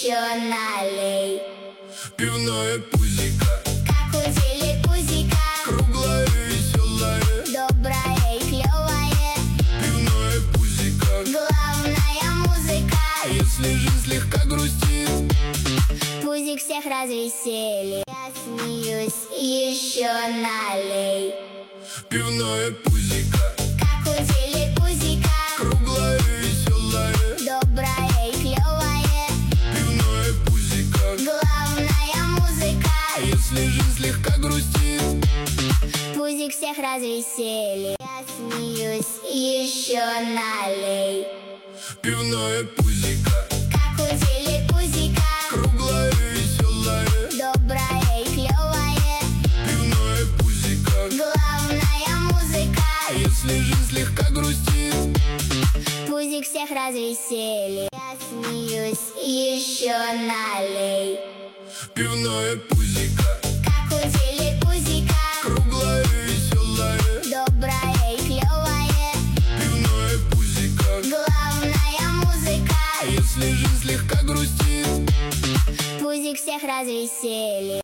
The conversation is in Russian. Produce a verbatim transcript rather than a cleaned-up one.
еще налей. Пивное пузико, Как у телепузика, круглое и веселое. доброе и клевое, Пивное пузико, главная музыка. а если жизнь слегка грустит, Пузик всех развеселит. Я смеюсь, еще налей. пивное пузико, Как у телепузика, круглое и веселое. доброе и клевое, Пивное пузико, главная музыка. а если жизнь слегка грустит, Пузик всех развеселит. Я смеюсь, еще налей. пивное пузико, Как у телепузика, круглое и веселое. доброе и клевое, Пивное пузико, главная музыка. а если жизнь слегка грустит, Пузик всех развеселит. Я смеюсь, еще налей. пивное пузико, Как у телепузика, круглое и веселое. доброе и клевое, Пивное пузико, главная музыка. а если жизнь слегка грустит, Пузик всех развеселит.